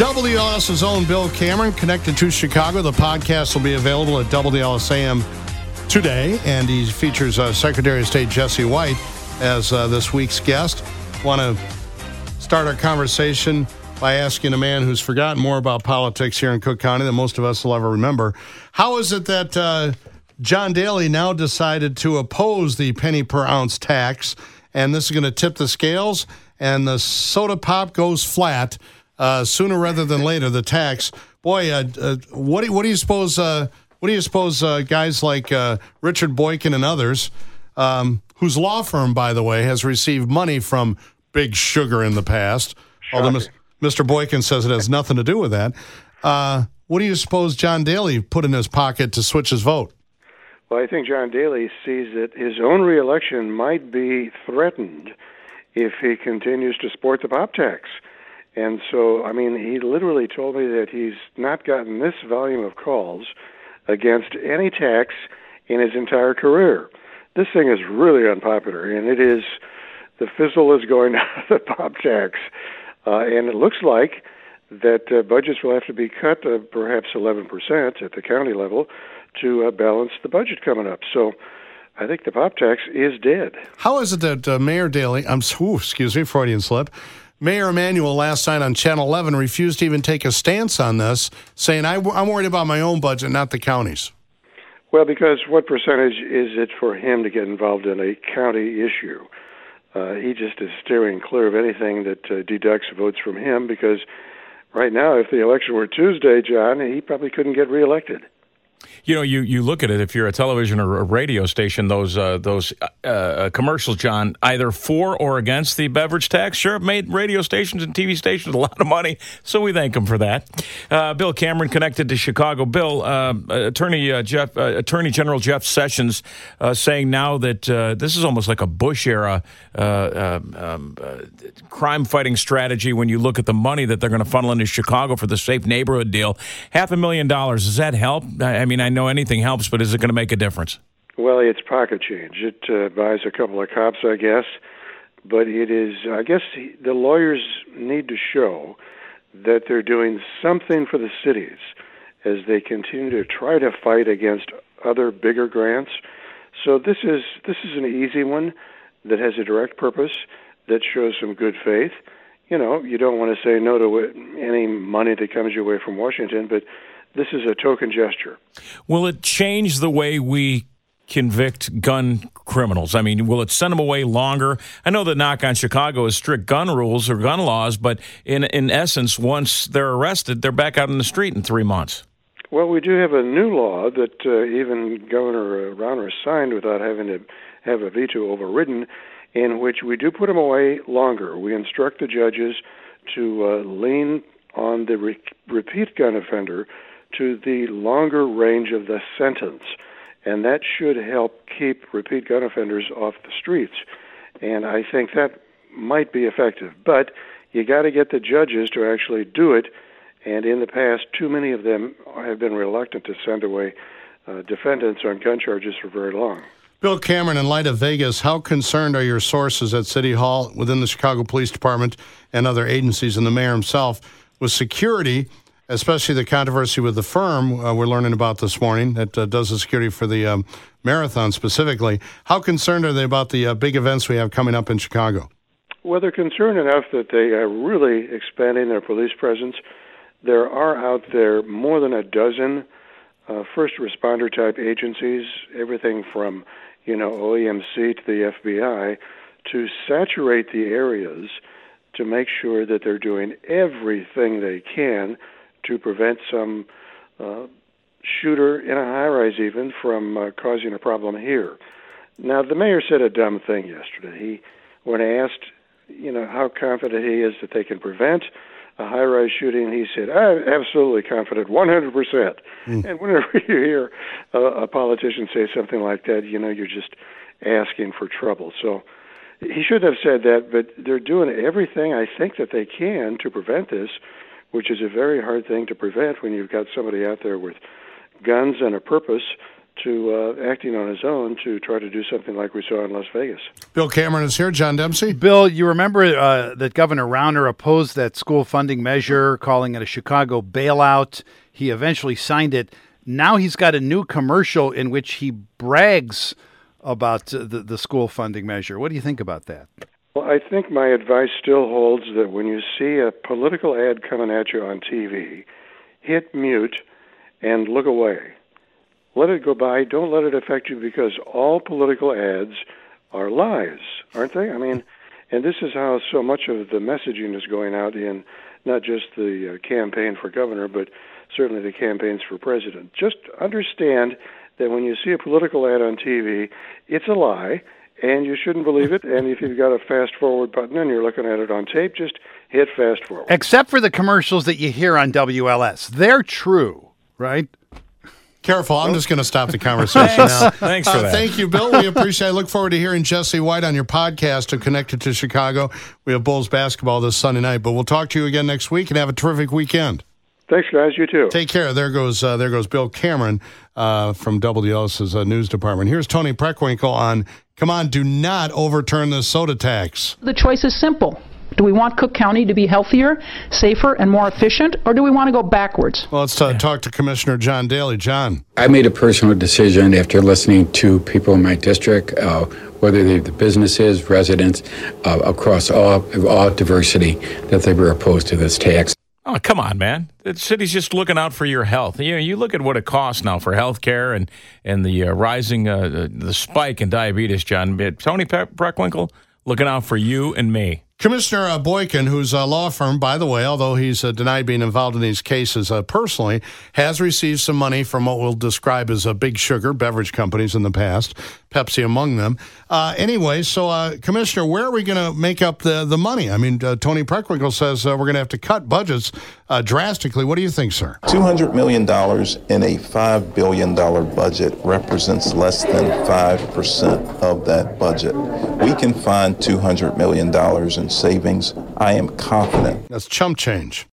WLS's own Bill Cameron, Connected to Chicago. The podcast will be available at WLSAM today, and he features Secretary of State Jesse White as this week's guest. Want to start our conversation by asking a man who's forgotten more about politics here in Cook County than most of us will ever remember. How is it that John Daly now decided to oppose the penny per ounce tax, and this is going to tip the scales, and the soda pop goes flat sooner rather than later? The tax, boy. What do you suppose? What do you suppose guys like Richard Boykin and others, whose law firm, by the way, has received money from Big Sugar in the past, although Mr. Boykin says it has nothing to do with that. What do you suppose John Daly put in his pocket to switch his vote? Well, I think John Daly sees that his own reelection might be threatened if he continues to support the pop tax. And so, I mean, he literally told me that he's not gotten this volume of calls against any tax in his entire career. This thing is really unpopular, and it is, the fizzle is going out of the pop tax. And it looks like that budgets will have to be cut perhaps 11% at the county level to balance the budget coming up. So I think the pop tax is dead. How is it that Mayor Daly, Freudian slip, Mayor Emanuel last night on Channel 11 refused to even take a stance on this, saying, I'm worried about my own budget, not the county's? Well, because what percentage is it for him to get involved in a county issue? He just is steering clear of anything that deducts votes from him, because right now, if the election were Tuesday, John, he probably couldn't get reelected. You know, you look at it, if you're a television or a radio station, those commercials, John, either for or against the beverage tax, sure, have made radio stations and TV stations a lot of money, so we thank them for that. Bill Cameron, Connected to Chicago. Bill, Attorney General Jeff Sessions saying now that this is almost like a Bush-era crime-fighting strategy when you look at the money that they're going to funnel into Chicago for the safe neighborhood deal. $500,000, does that help? I mean, I know anything helps, but is it going to make a difference? Well, it's pocket change. It buys a couple of cops, I guess. But it is, I guess the lawyers need to show that they're doing something for the cities as they continue to try to fight against other bigger grants. So this is an easy one that has a direct purpose, that shows some good faith. You know, you don't want to say no to any money that comes your way from Washington, but this is a token gesture. Will it change the way we convict gun criminals? I mean, will it send them away longer? I know the knock on Chicago is strict gun rules or gun laws, but in essence, once they're arrested, they're back out in the street in 3 months. Well, we do have a new law that even Governor Rauner signed without having to have a veto overridden, in which we do put them away longer. We instruct the judges to lean on the repeat gun offender to the longer range of the sentence, and that should help keep repeat gun offenders off the streets. And I think that might be effective, but you got to get the judges to actually do it, and in the past, too many of them have been reluctant to send away defendants on gun charges for very long. Bill Cameron, in light of Vegas, how concerned are your sources at City Hall, within the Chicago Police Department, and other agencies, and the mayor himself, with security, especially the controversy with the firm we're learning about this morning that does the security for the marathon specifically? How concerned are they about the big events we have coming up in Chicago? Well, they're concerned enough that they are really expanding their police presence. There are out there more than a dozen first responder type agencies, everything from OEMC to the FBI, to saturate the areas to make sure that they're doing everything they can to prevent some shooter in a high-rise even from causing a problem here. Now, the mayor said a dumb thing yesterday. When asked, how confident he is that they can prevent a high-rise shooting, he said, I'm absolutely confident, 100%. And whenever you hear a politician say something like that, you're just asking for trouble. So he should have said that, but they're doing everything I think that they can to prevent this, which is a very hard thing to prevent when you've got somebody out there with guns and a purpose to acting on his own to try to do something like we saw in Las Vegas. Bill Cameron is here. John Dempsey. Bill, you remember that Governor Rauner opposed that school funding measure, calling it a Chicago bailout. He eventually signed it. Now he's got a new commercial in which he brags about the school funding measure. What do you think about that? Well, I think my advice still holds that when you see a political ad coming at you on TV, hit mute and look away. Let it go by. Don't let it affect you, because all political ads are lies, aren't they? I mean, and this is how so much of the messaging is going out in not just the campaign for governor, but certainly the campaigns for president. Just understand that when you see a political ad on TV, it's a lie, and you shouldn't believe it. And if you've got a fast-forward button and you're looking at it on tape, just hit fast-forward. Except for the commercials that you hear on WLS. They're true, right? Careful, I'm just going to stop the conversation now. Thanks for that. Thank you, Bill. We appreciate it. I look forward to hearing Jesse White on your podcast to Connected to Chicago. We have Bulls basketball this Sunday night, but we'll talk to you again next week, and have a terrific weekend. Thanks, guys. You too. Take care. There goes Bill Cameron from WLS's news department. Here's Tony Preckwinkle on, come on, do not overturn the soda tax. The choice is simple. Do we want Cook County to be healthier, safer, and more efficient, or do we want to go backwards? Well, let's talk to Commissioner John Daly. John. I made a personal decision after listening to people in my district, whether they're the businesses, residents, across all diversity, that they were opposed to this tax. Oh, come on, man. The city's just looking out for your health. You look at what it costs now for health care and the rising, the spike in diabetes, John. Tony Preckwinkle looking out for you and me. Commissioner Boykin, whose law firm, by the way, although he's denied being involved in these cases personally, has received some money from what we'll describe as big sugar beverage companies in the past, Pepsi among them. Anyway, so Commissioner, where are we going to make up the money? I mean, Tony Preckwinkle says we're going to have to cut budgets drastically. What do you think, sir? $200 million in a $5 billion budget represents less than 5% of that budget. We can find $200 million in savings. I am confident. That's chump change.